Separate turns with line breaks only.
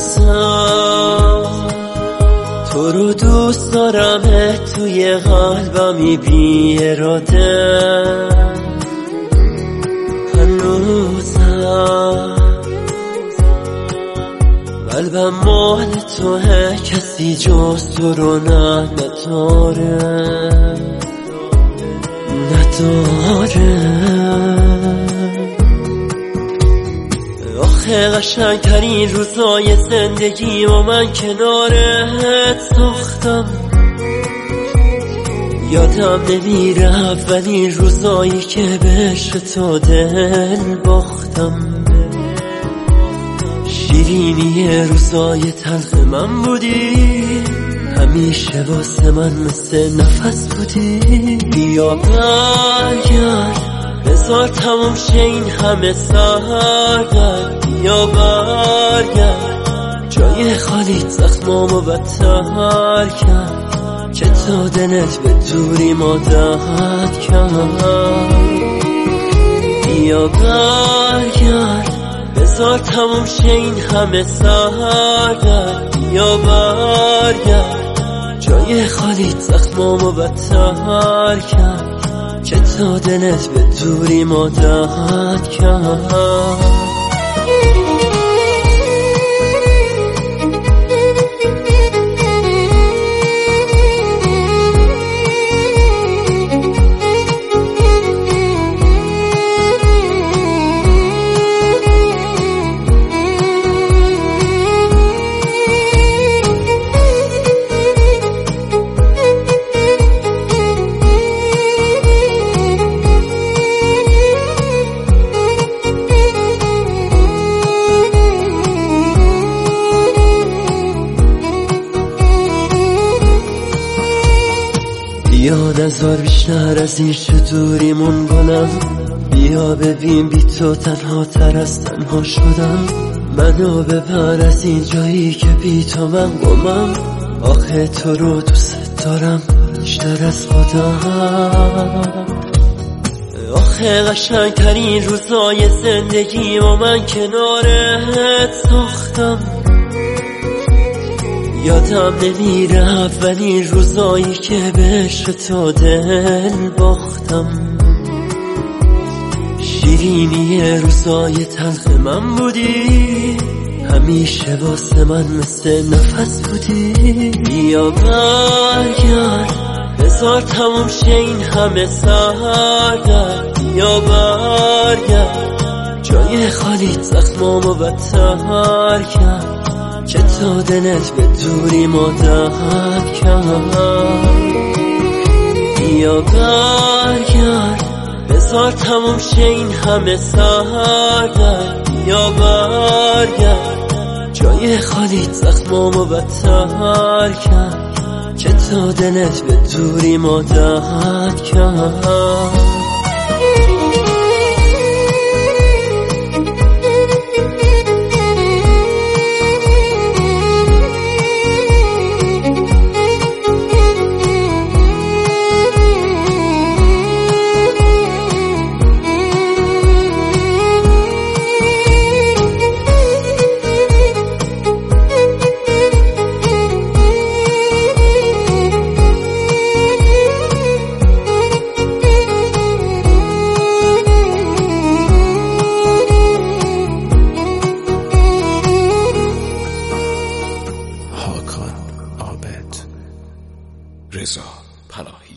هنوزم تو رو دوست دارم، توی قلبمی بی اراده. هنوزم قلبم مال توه، کسی جز تو رو نداره. آخه قشنگترین روزای زندگی و من کنارت ساختم. یادم نمیره اولین روزایی که به عشق تو دل باختم. شیرینی روزای تلخ من بودی، همیشه واسه من مثل نفس بودی. بیا برگرد، بذار تموم شه این همه سرگرد. بیا برگرد، جای خالیت زخمامو بدتر کرد، که تا دلت به دوری مادت کرد. بیا برگرد، بذار تموم شه این همه سرگرد. بیا برگرد، جای خالیت زخمامو بدتر کرد، که تا دلت به دوری مادت کرد. بیا نذار بیشتر از این شه دوریمون گلم. بیا ببین بی تو تنها تر از تنها شدم. منو ببر از این جایی که بی تو من گمم. آخه تو رو دوست دارم بیشتر از خودم. آخه قشنگترین روزای زندگی و من کنارت ساختم. یادم نمیره اولین روزایی که به عشق تو دل باختم. شیرینی روزای تلخ من بودی، همیشه واسه من مثل نفس بودی. بیا برگرد، بذار تموم شه این همه سرگرد. بیا برگرد، جای خالیت زخمامو بدتر کرد، که تا دلت به دوری مادت کرد. بیا برگرد، بذار تموم شه این همه سرگرد. بیا برگرد، جای خالیت زخمامو بدتر کرد، که تا دلت به دوری مادت کرد.
رضا پناهی.